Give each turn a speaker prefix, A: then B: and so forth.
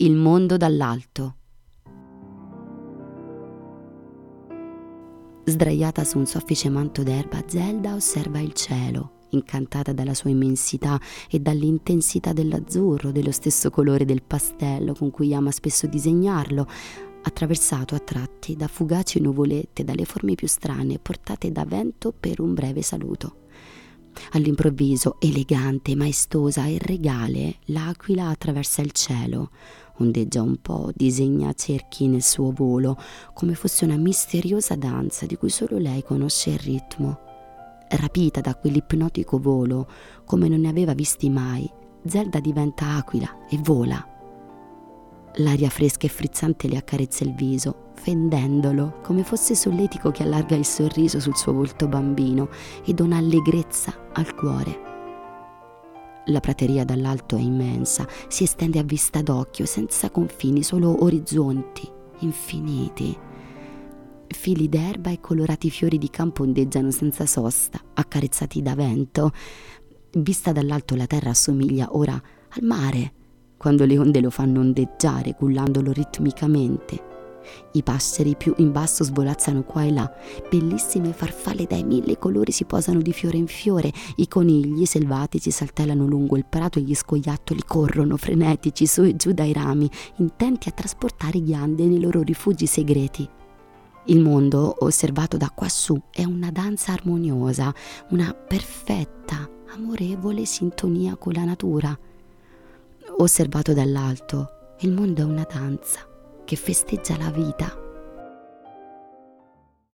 A: Il mondo dall'alto. Sdraiata su un soffice manto d'erba, Zelda osserva il cielo, incantata dalla sua immensità e dall'intensità dell'azzurro, dello stesso colore del pastello con cui ama spesso disegnarlo, attraversato a tratti da fugaci nuvolette, dalle forme più strane, portate da vento per un breve saluto. All'improvviso, elegante, maestosa e regale, l'aquila attraversa il cielo, ondeggia un po', disegna cerchi nel suo volo, come fosse una misteriosa danza di cui solo lei conosce il ritmo. Rapita da quell'ipnotico volo, come non ne aveva visti mai, Zelda diventa aquila e vola. L'aria fresca e frizzante le accarezza il viso, fendendolo, come fosse solletico che allarga il sorriso sul suo volto bambino e dona allegrezza al cuore. La prateria dall'alto è immensa, si estende a vista d'occhio, senza confini, solo orizzonti infiniti. Fili d'erba e colorati fiori di campo ondeggiano senza sosta, accarezzati da vento. Vista dall'alto la terra assomiglia ora al mare, quando le onde lo fanno ondeggiare, cullandolo ritmicamente. I passeri più in basso svolazzano qua e là, bellissime farfalle dai 1000 colori si posano di fiore in fiore, i conigli selvatici saltellano lungo il prato e gli scoiattoli corrono frenetici su e giù dai rami, intenti a trasportare ghiande nei loro rifugi segreti. Il mondo, osservato da quassù, è una danza armoniosa, una perfetta, amorevole sintonia con la natura. Osservato dall'alto, il mondo è una danza che festeggia la vita.